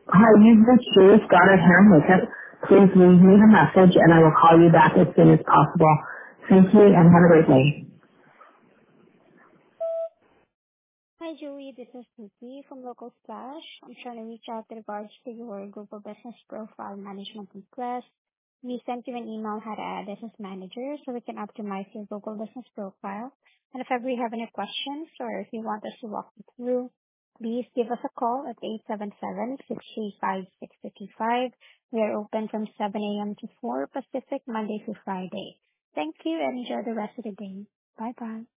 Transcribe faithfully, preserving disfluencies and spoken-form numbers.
Hi, you've reached Julie Stoddard here in Lucas. Please leave me a message and I will call you back as soon as possible. Thank you and have a great day. Hi, Julie. This is Nikki from Local Splash. I'm trying to reach out in regards to your Google Business Profile Management request. We sent you an email how to add business manager so we can optimize your Google Business Profile. And if ever you have any questions or if you want us to walk you through, please give us a call at eight seven seven, six three five, six two two five. We are open from seven a.m. to four Pacific, Monday through Friday. Thank you and enjoy the rest of the day. Bye-bye.